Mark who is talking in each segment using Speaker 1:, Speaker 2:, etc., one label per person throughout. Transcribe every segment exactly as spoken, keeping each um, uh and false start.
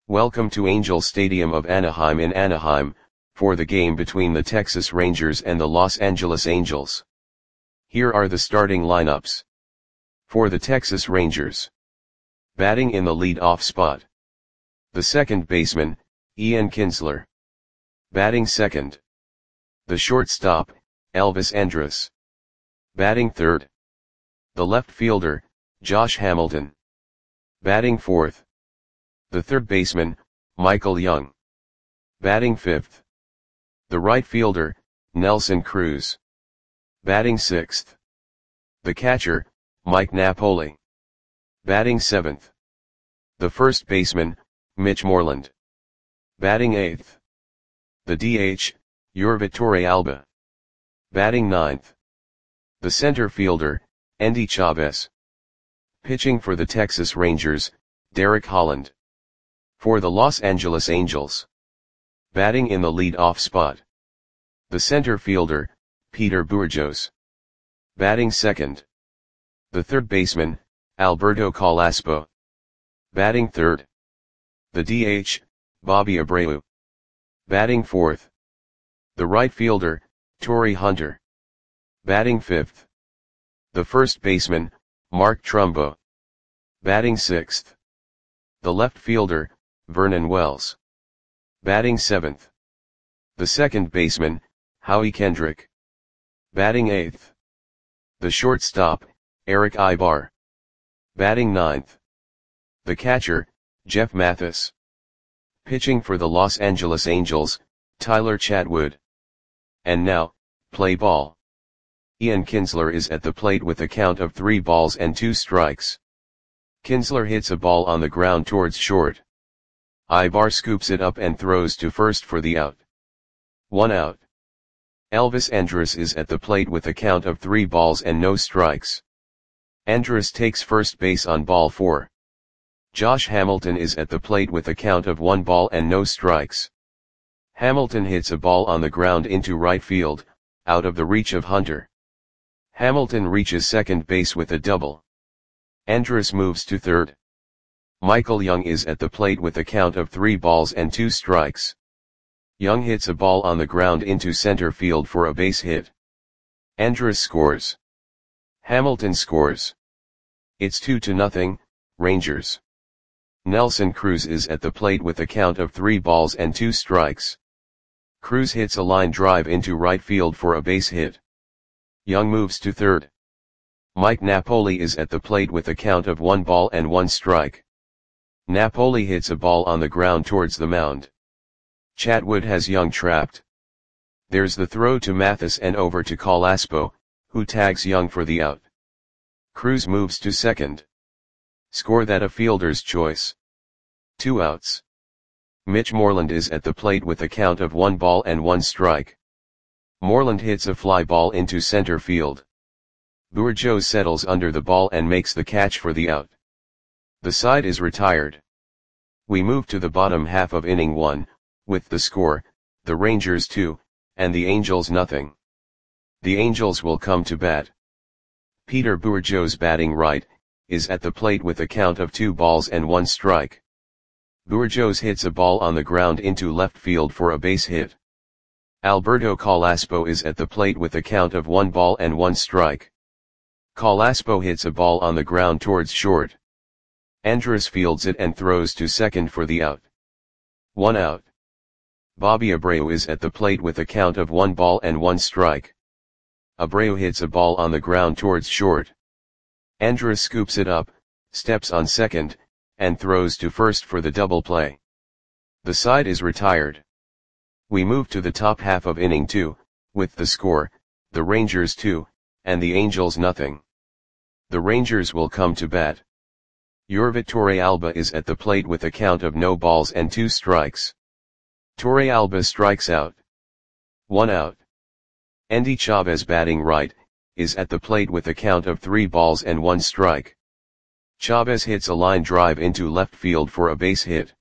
Speaker 1: Welcome to Angel Stadium of Anaheim in Anaheim, for the game between the Texas Rangers and the Los Angeles Angels. Here are the starting lineups. For the Texas Rangers. Batting in the lead-off spot. The second baseman, Ian Kinsler. Batting second. The shortstop, Elvis Andrus. Batting third. The left fielder, Josh Hamilton. Batting fourth. The third baseman, Michael Young. Batting fifth. The right fielder, Nelson Cruz. Batting sixth. The catcher, Mike Napoli. Batting seventh. The first baseman, Mitch Moreland. Batting eighth. The D H, Yorvit Torrealba. Batting ninth. The center fielder, Endy Chavez. Pitching for the Texas Rangers, Derek Holland. For the Los Angeles Angels. Batting in the lead-off spot. The center fielder, Peter Bourjos. Batting second. The third baseman, Alberto Carrasco. Batting third. The D H, Bobby Abreu. Batting fourth. The right fielder, Torii Hunter. Batting fifth. The first baseman, Mark Trumbo. Batting sixth. The left fielder, Vernon Wells. Batting seventh. The second baseman, Howie Kendrick. Batting eighth. The shortstop, Eric Aybar. Batting ninth. The catcher, Jeff Mathis. Pitching for the Los Angeles Angels, Tyler Chatwood. And now, play ball. Ian Kinsler is at the plate with a count of three balls and two strikes. Kinsler hits a ball on the ground towards short. Aybar scoops it up and throws to first for the out. One out. Elvis Andrus is at the plate with a count of three balls and no strikes. Andrus takes first base on ball four. Josh Hamilton is at the plate with a count of one ball and no strikes. Hamilton hits a ball on the ground into right field, out of the reach of Hunter. Hamilton reaches second base with a double. Andrus moves to third. Michael Young is at the plate with a count of three balls and two strikes. Young hits a ball on the ground into center field for a base hit. Andrus scores. Hamilton scores. It's two to nothing, Rangers. Nelson Cruz is at the plate with a count of three balls and two strikes. Cruz hits a line drive into right field for a base hit. Young moves to third. Mike Napoli is at the plate with a count of one ball and one strike. Napoli hits a ball on the ground towards the mound. Chatwood has Young trapped. There's the throw to Mathis and over to Carrasco, who tags Young for the out. Cruz moves to second. Score that a fielder's choice. Two outs. Mitch Moreland is at the plate with a count of one ball and one strike. Moreland hits a fly ball into center field. Bourjos settles under the ball and makes the catch for the out. The side is retired. We move to the bottom half of inning one, with the score, the Rangers two, and the Angels nothing. The Angels will come to bat. Peter Bourjos, batting right, is at the plate with a count of two balls and one strike. Bourjos hits a ball on the ground into left field for a base hit. Alberto Carrasco is at the plate with a count of one ball and one strike. Carrasco hits a ball on the ground towards short. Andrus fields it and throws to second for the out. One out. Bobby Abreu is at the plate with a count of one ball and one strike. Abreu hits a ball on the ground towards short. Andrus scoops it up, steps on second, and throws to first for the double play. The side is retired. We move to the top half of inning two, with the score, the Rangers two, and the Angels nothing. The Rangers will come to bat. Yorvit Torrealba is at the plate with a count of no balls and two strikes. Torrealba strikes out. One out. Endy Chavez, batting right, is at the plate with a count of three balls and one strike. Chavez hits a line drive into left field for a base hit.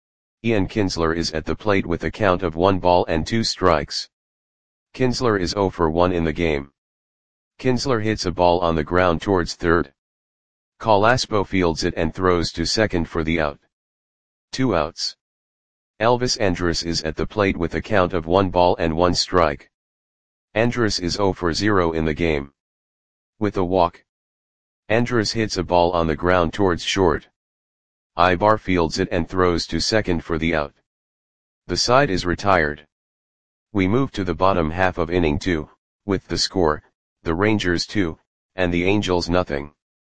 Speaker 1: Ian Kinsler is at the plate with a count of one ball and two strikes. Kinsler is zero for one in the game. Kinsler hits a ball on the ground towards third. Carrasco fields it and throws to second for the out. Two outs. Elvis Andrus is at the plate with a count of one ball and one strike. Andrus is zero for zero in the game. With a walk, Andrus hits a ball on the ground towards short. Ibar fields it and throws to second for the out. The side is retired. We move to the bottom half of inning two, with the score, the Rangers two, and the Angels nothing.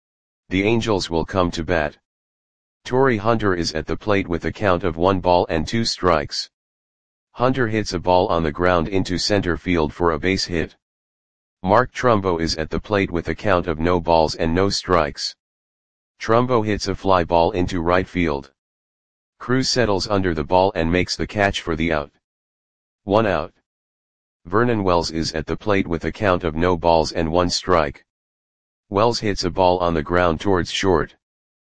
Speaker 1: The Angels will come to bat. Torrey Hunter is at the plate with a count of one ball and two strikes. Hunter hits a ball on the ground into center field for a base hit. Mark Trumbo is at the plate with a count of no balls and no strikes. Trumbo hits a fly ball into right field. Cruz settles under the ball and makes the catch for the out. One out. Vernon Wells is at the plate with a count of no balls and one strike. Wells hits a ball on the ground towards short.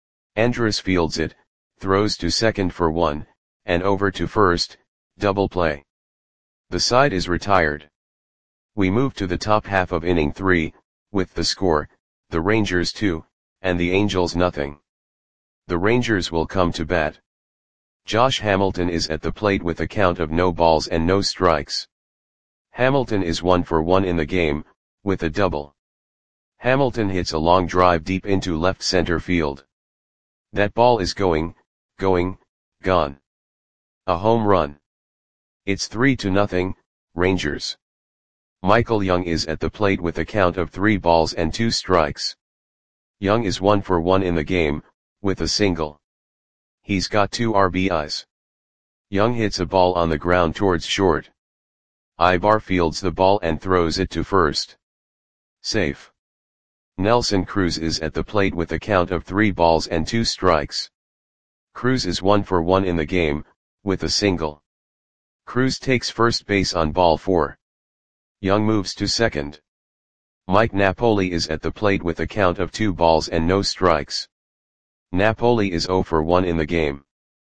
Speaker 1: Andrus fields it, throws to second for one, and over to first, double play. The side is retired. We move to the top half of inning three, with the score, the Rangers two, and the Angels nothing. The Rangers will come to bat. Josh Hamilton is at the plate with a count of no balls and no strikes. Hamilton is one for one in the game, with a double. Hamilton hits a long drive deep into left center field. That ball is going, going, gone. A home run. It's three to nothing, Rangers. Michael Young is at the plate with a count of three balls and two strikes. Young is one for one in the game, with a single. He's got two R B Is. Young hits a ball on the ground towards short. Ibar fields the ball and throws it to first. Safe. Nelson Cruz is at the plate with a count of three balls and two strikes. Cruz is one for one in the game, with a single. Cruz takes first base on ball four. Young moves to second. Mike Napoli is at the plate with a count of two balls and no strikes. Napoli is zero for one in the game.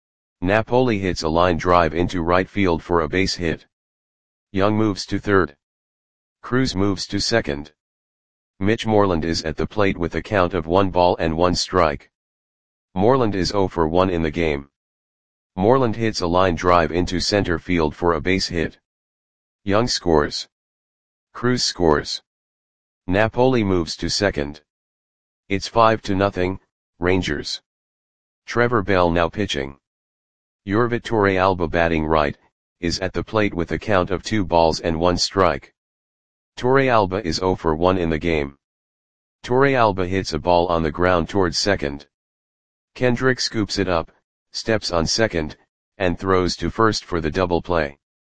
Speaker 1: Napoli hits a line drive into right field for a base hit. Young moves to third. Cruz moves to second. Mitch Moreland is at the plate with a count of one ball and one strike. Moreland is zero for one in the game. Moreland hits a line drive into center field for a base hit. Young scores. Cruz scores. Napoli moves to second. It's five to nothing, Rangers. Trevor Bell now pitching. Yorvit Torrealba batting right, is at the plate with a count of two balls and one strike. Torrealba is zero for one in the game. Torrealba hits a ball on the ground towards second. Kendrick scoops it up, steps on second, and throws to first for the double play.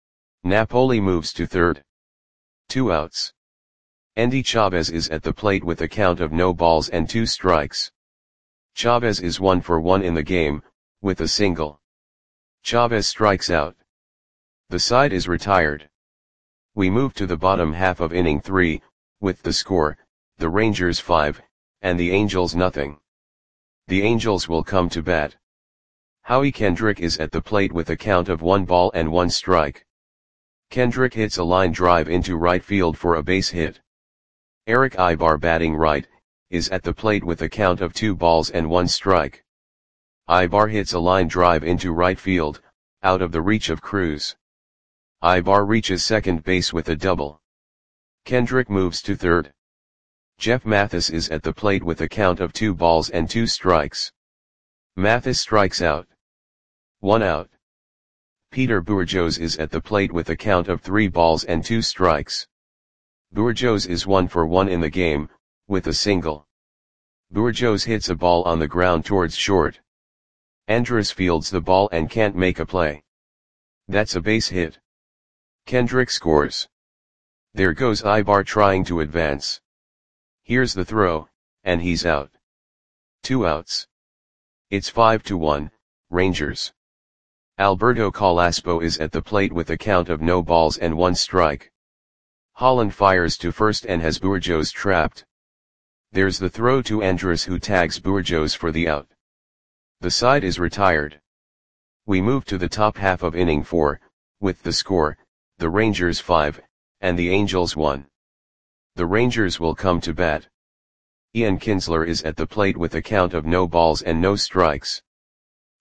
Speaker 1: Napoli moves to third. Two outs. Endy Chavez is at the plate with a count of no balls and two strikes. Chavez is one for one in the game, with a single. Chavez strikes out. The side is retired. We move to the bottom half of inning three, with the score, the Rangers five, and the Angels nothing. The Angels will come to bat. Howie Kendrick is at the plate with a count of one ball and one strike. Kendrick hits a line drive into right field for a base hit. Eric Ibar batting right, is at the plate with a count of two balls and one strike. Ibar hits a line drive into right field, out of the reach of Cruz. Ibar reaches second base with a double. Kendrick moves to third. Jeff Mathis is at the plate with a count of two balls and two strikes. Mathis strikes out. One out. Peter Bourjos is at the plate with a count of three balls and two strikes. Bourjos is one for one in the game, with a single. Bourjos hits a ball on the ground towards short. Andrus fields the ball and can't make a play. That's a base hit. Kendrick scores. There goes Ibar trying to advance. Here's the throw, and he's out. Two outs. It's five to one, Rangers. Alberto Calaspo is at the plate with a count of no balls and one strike. Holland fires to first and has Bourjos trapped. There's the throw to Andrus, who tags Bourjos for the out. The side is retired. We move to the top half of inning four, with the score, the Rangers five, and the Angels one. The Rangers will come to bat. Ian Kinsler is at the plate with a count of no balls and no strikes.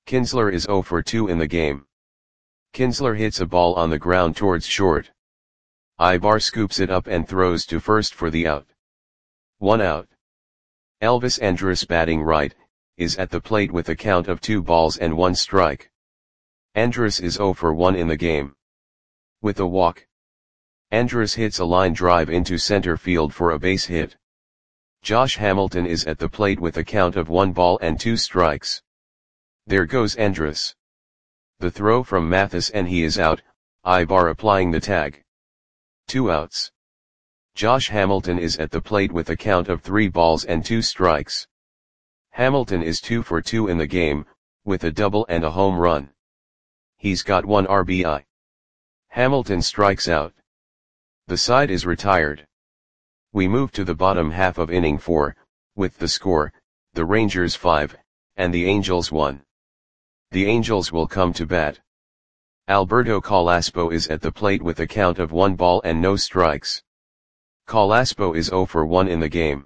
Speaker 1: Kinsler is zero for two in the game. Kinsler hits a ball on the ground towards short. Ibar scoops it up and throws to first for the out. One out. Elvis Andrus, batting right, is at the plate with a count of two balls and one strike. Andrus is zero for one in the game. With a walk, Andrus hits a line drive into center field for a base hit. Josh Hamilton is at the plate with a count of one ball and two strikes. There goes Andrus. The throw from Mathis and he is out, Ibar applying the tag. Two outs. Josh Hamilton is at the plate with a count of three balls and two strikes. Hamilton is two for two in the game, with a double and a home run. He's got one R B I. Hamilton strikes out. The side is retired. We move to the bottom half of inning four, with the score, the Rangers five, and the Angels one. The Angels will come to bat. Alberto Calaspo is at the plate with a count of one ball and no strikes. Calaspo is zero for one in the game.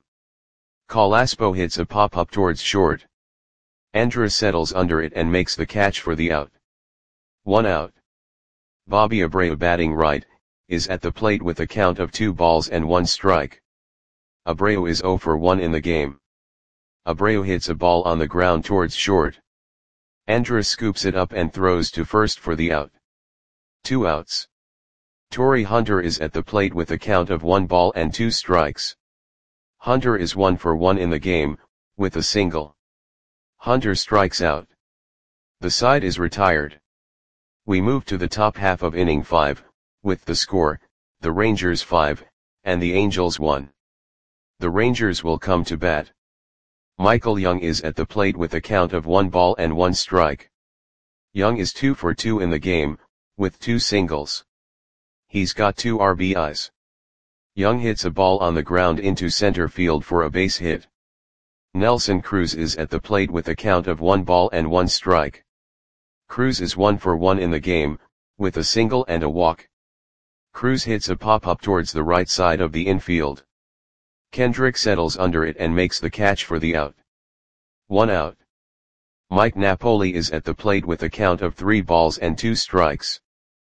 Speaker 1: Calaspo hits a pop-up towards short. Andrus settles under it and makes the catch for the out. One out. Bobby Abreu, batting right, is at the plate with a count of two balls and one strike. Abreu is zero for one in the game. Abreu hits a ball on the ground towards short. Andrus scoops it up and throws to first for the out. Two outs. Torrey Hunter is at the plate with a count of one ball and two strikes. Hunter is one for one in the game, with a single. Hunter strikes out. The side is retired. We move to the top half of inning five, with the score, the Rangers five, and the Angels one. The Rangers will come to bat. Michael Young is at the plate with a count of one ball and one strike. Young is two for two in the game, with two singles. He's got two R B Is. Young hits a ball on the ground into center field for a base hit. Nelson Cruz is at the plate with a count of one ball and one strike. Cruz is one for one in the game, with a single and a walk. Cruz hits a pop-up towards the right side of the infield. Kendrick settles under it and makes the catch for the out. One out. Mike Napoli is at the plate with a count of three balls and two strikes.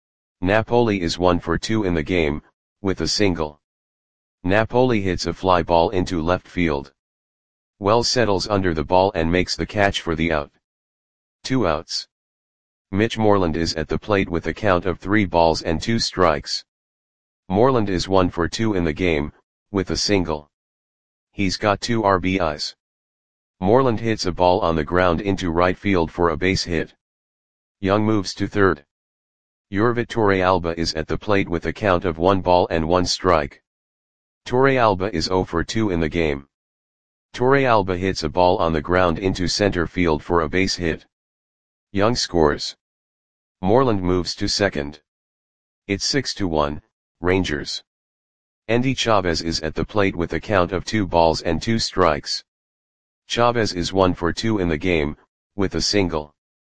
Speaker 1: Napoli is one for two in the game, with a single. Napoli hits a fly ball into left field. Wells settles under the ball and makes the catch for the out. Two outs. Mitch Moreland is at the plate with a count of three balls and two strikes. Moreland is one for two in the game, with a single. He's got two R B Is. Moreland hits a ball on the ground into right field for a base hit. Young moves to third. Yorvit Torrealba is at the plate with a count of one ball and one strike. Torrealba is zero for two in the game. Torrealba hits a ball on the ground into center field for a base hit. Young scores. Moreland moves to second. It's six to one, Rangers. Endy Chavez is at the plate with a count of two balls and two strikes. Chavez is one for two in the game, with a single.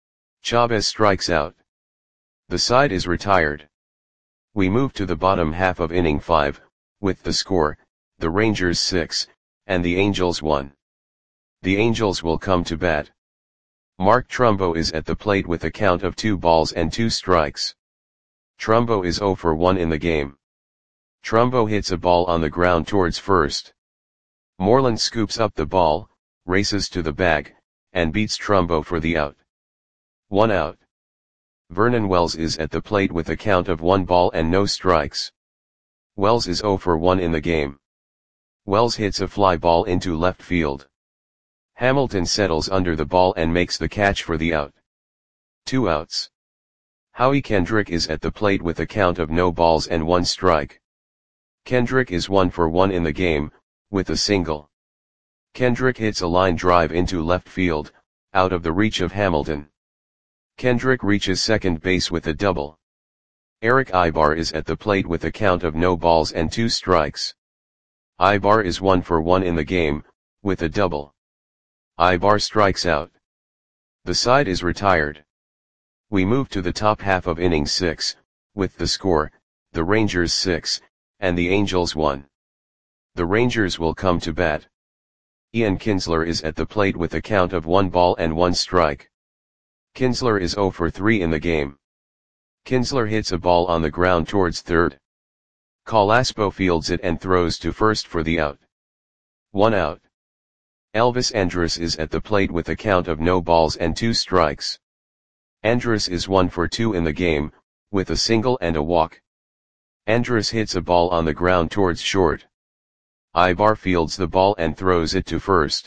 Speaker 1: Chavez strikes out. The side is retired. We move to the bottom half of inning five, with the score, the Rangers six, and the Angels one. The Angels will come to bat. Mark Trumbo is at the plate with a count of two balls and two strikes. Trumbo is zero for one in the game. Trumbo hits a ball on the ground towards first. Moreland scoops up the ball, races to the bag, and beats Trumbo for the out. One out. Vernon Wells is at the plate with a count of one ball and no strikes. Wells is zero for one in the game. Wells hits a fly ball into left field. Hamilton settles under the ball and makes the catch for the out. Two outs. Howie Kendrick is at the plate with a count of no balls and one strike. Kendrick is one for one in the game, with a single. Kendrick hits a line drive into left field, out of the reach of Hamilton. Kendrick reaches second base with a double. Eric Ibar is at the plate with a count of no balls and two strikes. Ibar is one for one in the game, with a double. Ibar strikes out. The side is retired. We move to the top half of inning six, with the score, the Rangers six, and the Angels one. The Rangers will come to bat. Ian Kinsler is at the plate with a count of one ball and one strike. Kinsler is zero for three in the game. Kinsler hits a ball on the ground towards third. Calaspo fields it and throws to first for the out. One out. Elvis Andrus is at the plate with a count of no balls and two strikes. Andrus is one for two in the game, with a single and a walk. Andrus hits a ball on the ground towards short. Ibar fields the ball and throws it to first.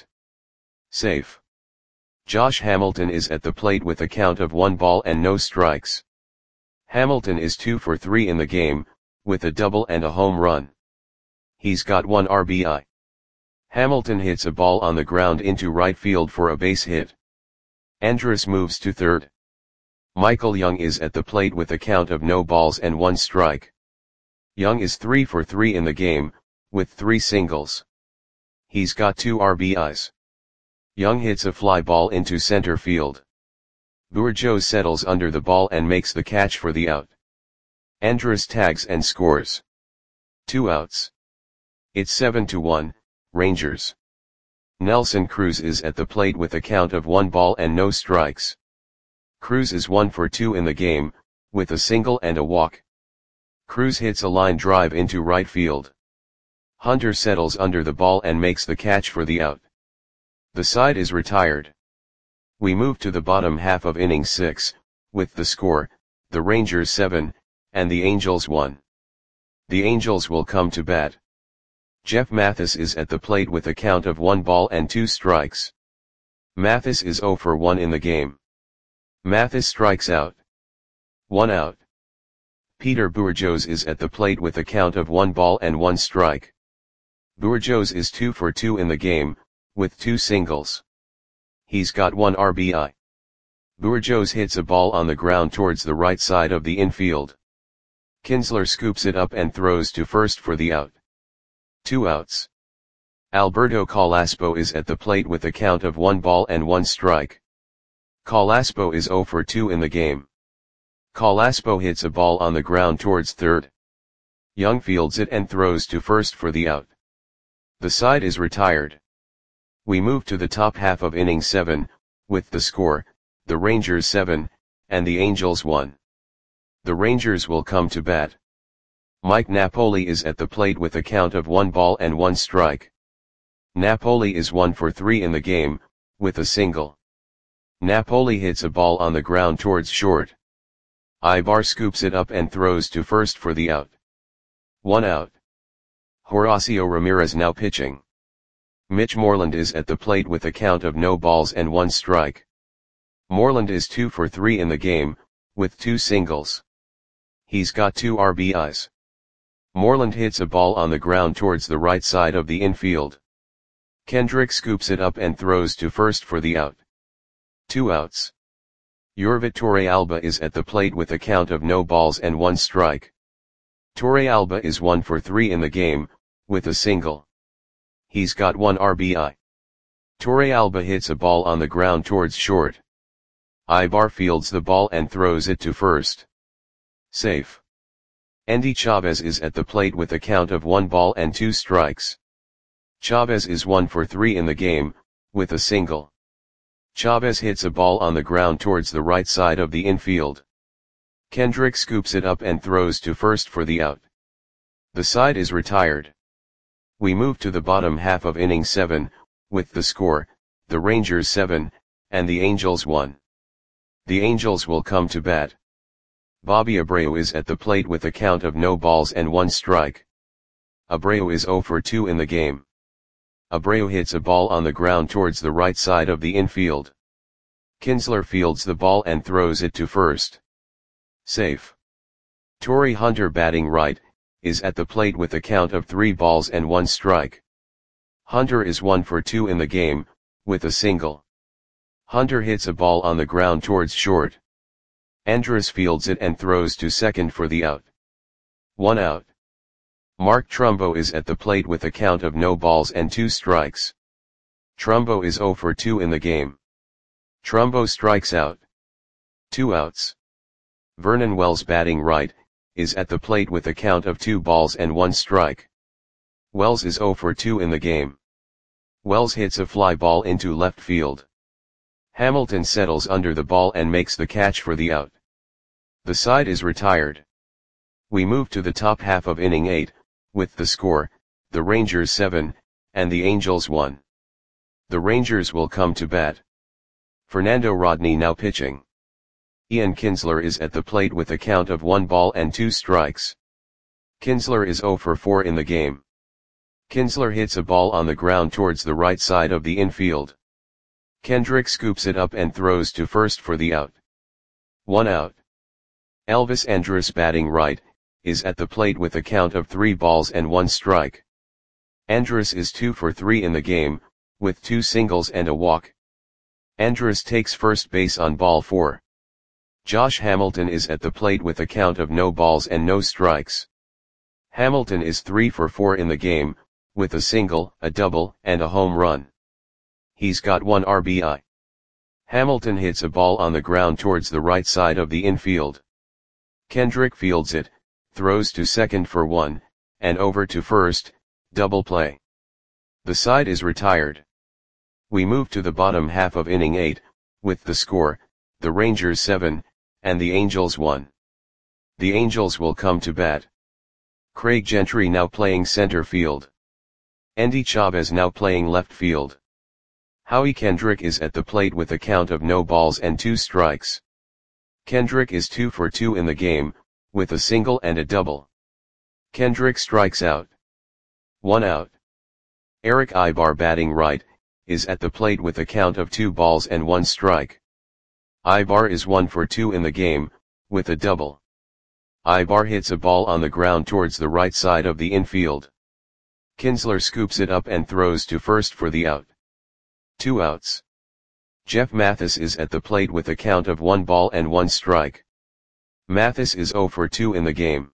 Speaker 1: Safe. Josh Hamilton is at the plate with a count of one ball and no strikes. Hamilton is two for three in the game, with a double and a home run. He's got one R B I. Hamilton hits a ball on the ground into right field for a base hit. Andrus moves to third. Michael Young is at the plate with a count of no balls and one strike. Young is three for three in the game, with three singles. He's got two R B Is. Young hits a fly ball into center field. Bourgeau settles under the ball and makes the catch for the out. Andrus tags and scores. Two outs. It's seven to one, Rangers. Nelson Cruz is at the plate with a count of one ball and no strikes. Cruz is one for two in the game, with a single and a walk. Cruz hits a line drive into right field. Hunter settles under the ball and makes the catch for the out. The side is retired. We move to the bottom half of inning six, with the score, the Rangers seven, and the Angels one. The Angels will come to bat. Jeff Mathis is at the plate with a count of one ball and two strikes. Mathis is zero for one in the game. Mathis strikes out. One out. Peter Bourgeos is at the plate with a count of one ball and one strike. Bourgeos is two for two in the game, with two singles. He's got one R B I. Bourgeos hits a ball on the ground towards the right side of the infield. Kinsler scoops it up and throws to first for the out. Two outs. Alberto Calaspo is at the plate with a count of one ball and one strike. Calaspo is zero for two in the game. Calaspo hits a ball on the ground towards third. Young fields it and throws to first for the out. The side is retired. We move to the top half of inning seven, with the score, the Rangers seven, and the Angels one. The Rangers will come to bat. Mike Napoli is at the plate with a count of one ball and one strike. Napoli is one for three in the game, with a single. Napoli hits a ball on the ground towards short. Ibar scoops it up and throws to first for the out. One out. Horacio Ramirez now pitching. Mitch Moreland is at the plate with a count of no balls and one strike. Moreland is two for three in the game, with two singles. He's got two R B Is. Moreland hits a ball on the ground towards the right side of the infield. Kendrick scoops it up and throws to first for the out. Two outs. Yorvit Torrealba is at the plate with a count of no balls and one strike. Torrealba is one for three in the game, with a single. He's got one R B I. Torrealba hits a ball on the ground towards short. Ibar fields the ball and throws it to first. Safe. Endy Chavez is at the plate with a count of one ball and two strikes. Chavez is one for three in the game, with a single. Chavez hits a ball on the ground towards the right side of the infield. Kendrick scoops it up and throws to first for the out. The side is retired. We move to the bottom half of inning seven, with the score, the Rangers seven, and the Angels one. The Angels will come to bat. Bobby Abreu is at the plate with a count of no balls and one strike. Abreu is zero for two in the game. Abreu hits a ball on the ground towards the right side of the infield. Kinsler fields the ball and throws it to first. Safe. Torrey Hunter, batting right, is at the plate with a count of three balls and one strike. Hunter is one for two in the game, with a single. Hunter hits a ball on the ground towards short. Andrus fields it and throws to second for the out. One out. Mark Trumbo is at the plate with a count of no balls and two strikes. Trumbo is zero for two in the game. Trumbo strikes out. Two outs. Vernon Wells, batting right, is at the plate with a count of two balls and one strike. Wells is zero for two in the game. Wells hits a fly ball into left field. Hamilton settles under the ball and makes the catch for the out. The side is retired. We move to the top half of inning eight, with the score, the Rangers seven, and the Angels one. The Rangers will come to bat. Fernando Rodney now pitching. Ian Kinsler is at the plate with a count of one ball and two strikes. Kinsler is zero for four in the game. Kinsler hits a ball on the ground towards the right side of the infield. Kendrick scoops it up and throws to first for the out. One out. Elvis Andrus batting right, is at the plate with a count of three balls and one strike. Andrus is two for three in the game, with two singles and a walk. Andrus takes first base on ball four. Josh Hamilton is at the plate with a count of no balls and no strikes. Hamilton is three for four in the game, with a single, a double, and a home run. He's got one R B I. Hamilton hits a ball on the ground towards the right side of the infield. Kendrick fields it, throws to second for one, and over to first, double play. The side is retired. We move to the bottom half of inning eight, with the score, the Rangers seven, and the Angels one. The Angels will come to bat. Craig Gentry now playing center field. Endy Chavez now playing left field. Howie Kendrick is at the plate with a count of no balls and two strikes. Kendrick is two for two in the game, with a single and a double. Kendrick strikes out. One out. Eric Ibar batting right, is at the plate with a count of two balls and one strike. Ibar is one for two in the game, with a double. Ibar hits a ball on the ground towards the right side of the infield. Kinsler scoops it up and throws to first for the out. Two outs. Jeff Mathis is at the plate with a count of one ball and one strike. Mathis is zero for two in the game.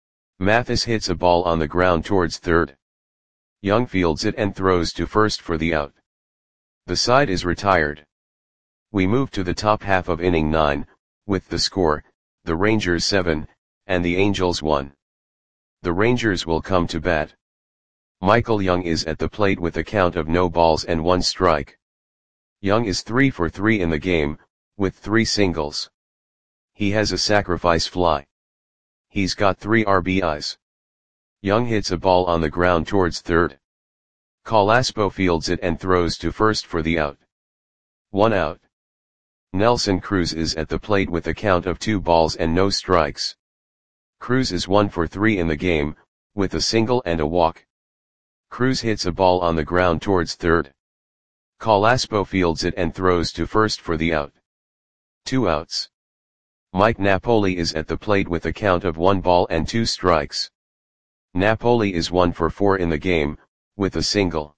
Speaker 1: Mathis hits a ball on the ground towards third. Young fields it and throws to first for the out. The side is retired. We move to the top half of inning nine, with the score, the Rangers seven, and the Angels one. The Rangers will come to bat. Michael Young is at the plate with a count of no balls and one strike. Young is three for three in the game, with three singles. He has a sacrifice fly. He's got three R B Is. Young hits a ball on the ground towards third. Colaspo fields it and throws to first for the out. One out. Nelson Cruz is at the plate with a count of two balls and no strikes. Cruz is one for three in the game, with a single and a walk. Cruz hits a ball on the ground towards third. Colaspo fields it and throws to first for the out. Two outs. Mike Napoli is at the plate with a count of one ball and two strikes. Napoli is one for four in the game, with a single.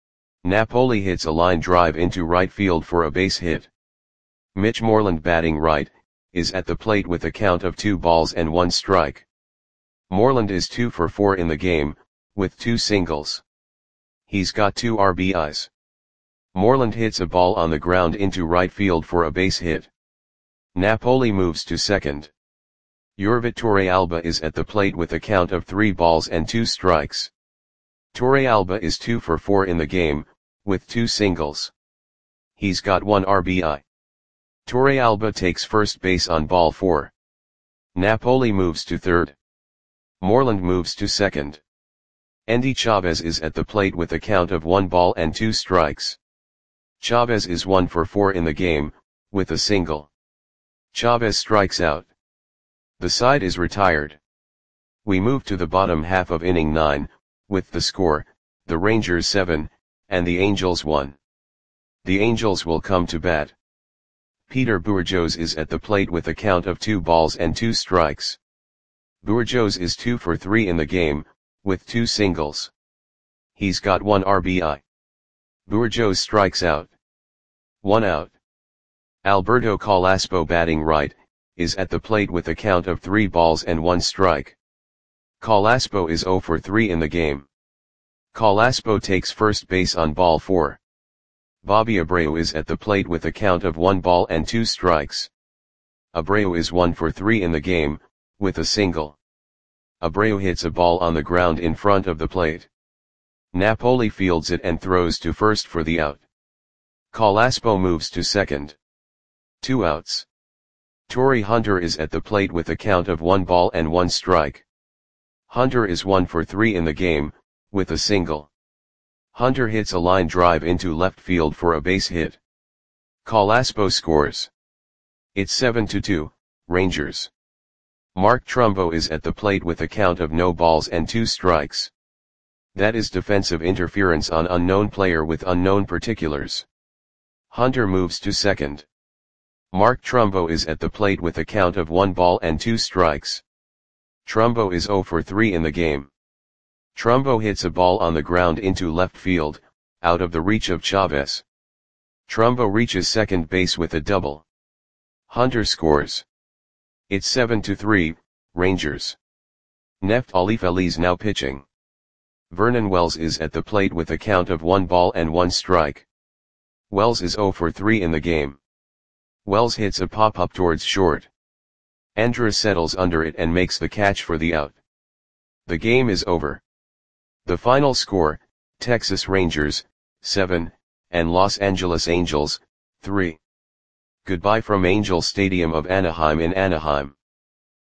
Speaker 1: Napoli hits a line drive into right field for a base hit. Mitch Moreland batting right, is at the plate with a count of two balls and one strike. Moreland is two for four in the game, with two singles. He's got two R B Is. Moreland hits a ball on the ground into right field for a base hit. Napoli moves to second. Yorvit Torrealba is at the plate with a count of three balls and two strikes. Torrealba is two for four in the game, with two singles. He's got one R B I. Torrealba takes first base on ball four. Napoli moves to third. Moreland moves to second. Endy Chavez is at the plate with a count of one ball and two strikes. Chavez is one for four in the game, with a single. Chavez strikes out. The side is retired. We move to the bottom half of inning nine, with the score, the Rangers seven, and the Angels one. The Angels will come to bat. Peter Bourjos is at the plate with a count of two balls and two strikes. Bourjos is two for three in the game, with two singles. He's got one R B I. Bourjos strikes out. One out. Alberto Colaspo batting right, is at the plate with a count of three balls and one strike. Colaspo is zero for three in the game. Colaspo takes first base on ball four. Bobby Abreu is at the plate with a count of one ball and two strikes. Abreu is one for three in the game, with a single. Abreu hits a ball on the ground in front of the plate. Napoli fields it and throws to first for the out. Calaspo moves to second. Two outs. Torii Hunter is at the plate with a count of one ball and one strike. Hunter is one for three in the game, with a single. Hunter hits a line drive into left field for a base hit. Calaspo scores. It's seven to two, Rangers. Mark Trumbo is at the plate with a count of no balls and two strikes. That is defensive interference on unknown player with unknown particulars. Hunter moves to second. Mark Trumbo is at the plate with a count of one ball and two strikes. Trumbo is zero for three in the game. Trumbo hits a ball on the ground into left field, out of the reach of Chavez. Trumbo reaches second base with a double. Hunter scores. It's seven to three, Rangers. Neftali Feliz now pitching. Vernon Wells is at the plate with a count of one ball and one strike. Wells is zero for three in the game. Wells hits a pop-up towards short. Andrus settles under it and makes the catch for the out. The game is over. The final score, Texas Rangers, seven, and Los Angeles Angels, three. Goodbye from Angel Stadium of Anaheim in Anaheim.